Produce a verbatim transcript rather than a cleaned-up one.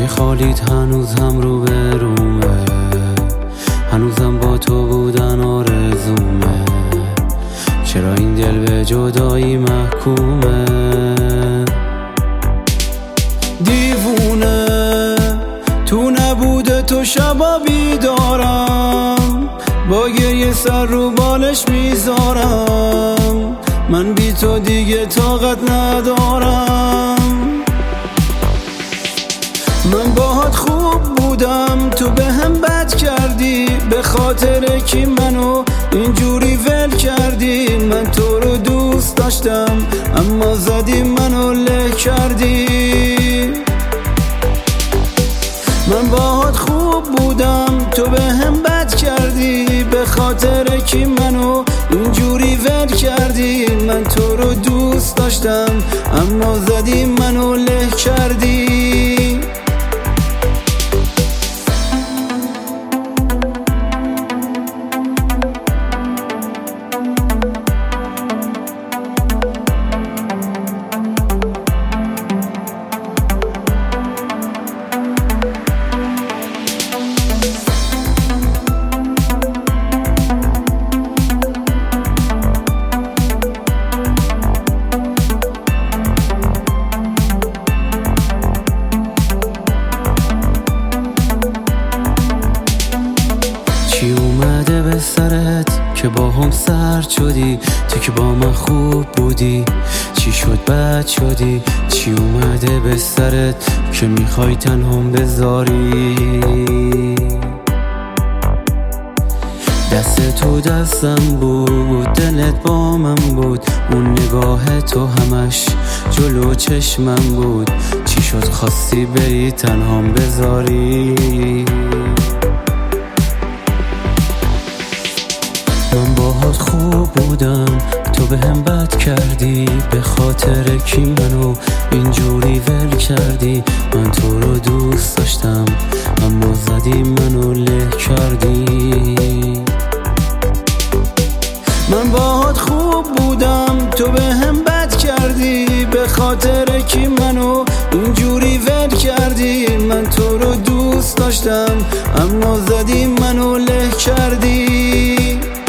جای خالیت هنوز هم رو به رومه، هنوزم با تو بودن آرزومه. چرا این دل به جدایی محکومه؟ دیوونه تو نبوده تو شبا بیدارم، با گریه سر رو بالش میذارم. من بی تو دیگه طاقت ندارم. من باهات خوب بودم تو به هم بد کردی، به خاطر کی منو اینجوری ول کردی؟ من تو رو دوست داشتم اما زدی منو له کردی. من باهات خوب بودم تو به هم بد کردی، به خاطر کی منو اینجوری ول کردی؟ من تو رو دوست داشتم اما زدی منو له کردی. چی اومده به سرت که با هم سرد شدی؟ تو که با من خوب بودی چی شد بد شدی؟ چی اومده به سرت که میخوای تنهم بذاری؟ دست تو دستم بود، دلت با من بود، اون نگاه تو همش جلو چشمم بود. چی شد خواستی بری تنهام بذاری؟ من باهات خوب بودم تو به هم بد کردی، به خاطر کی منو اینجوری ول کردی؟ من تو رو دوست داشتم اما زدی منو له کردی. من باهات خوب بودم تو به هم بد کردی، به خاطر کی منو اینجوری ول کردی؟ من تو رو دوست داشتم اما زدی منو له کردی.